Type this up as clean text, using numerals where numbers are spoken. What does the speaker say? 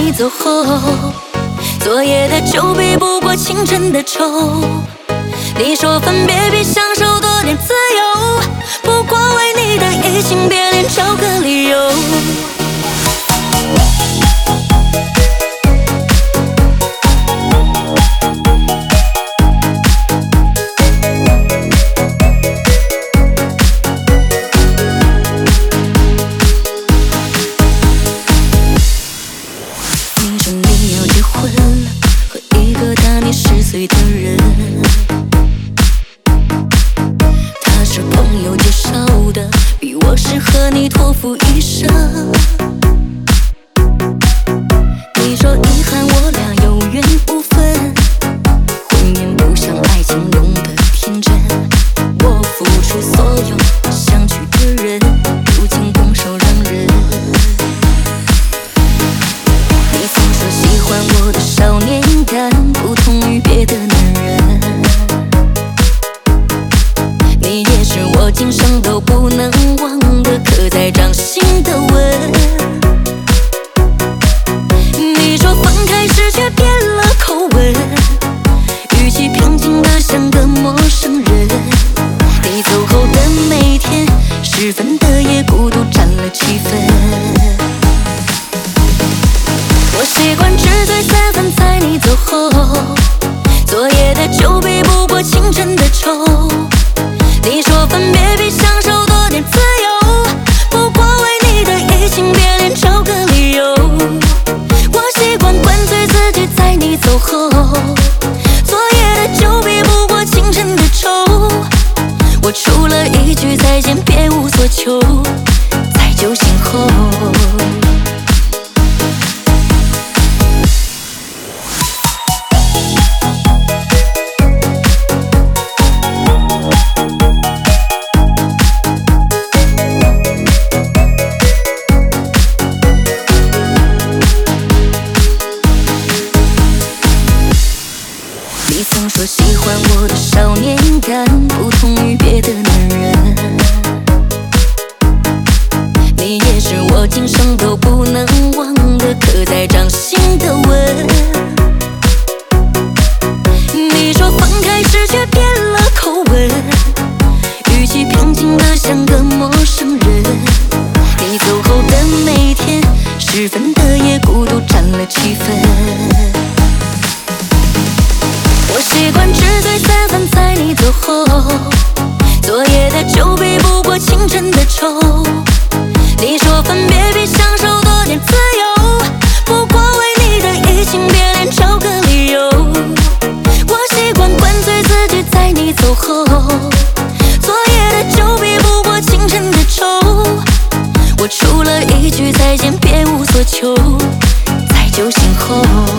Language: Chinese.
你走后，昨夜的酒比不过清晨的愁。你说分别比享受多点自由，不过为你的移情别恋找个理由。你说你要结婚了，和一个大你10岁的人，他是朋友介绍的，比我适合你托付一生。你说遗憾我俩有缘无分，婚姻不像爱情浓得天真，我付出所有相聚的人，如今拱手让人。你总说喜欢我的少年感，不同于别的男人，你也是我今生都不能忘的刻在掌心的吻。你说分开时却变了口吻，语气平静得像个陌生人。你走后的每天，10分的夜孤独占了7分。我习惯只醉3分在你走后，昨夜的酒比不过清晨的愁。你说分别比享受多点自由，不过为你的移情别恋找个理由。我习惯灌醉自己在你走后，昨夜的酒比不过清晨的愁。我除了一句再见别无所求，在酒醒后。你曾说喜欢我的少年感，不同于别的男人，你也是我今生都不能忘的刻在掌心的吻。你说分开时却变了口吻，语气平静得像个陌生人。你走后的每天，10分的夜孤独占了7分。我习惯只醉3分在你走后，昨夜的酒比不过清晨的愁。你说分别比享受多点自由，不过为你的移情别恋找个理由。我习惯灌醉自己在你走后，昨夜的酒比不过清晨的愁。我除了一句再见别无所求，在酒醒后。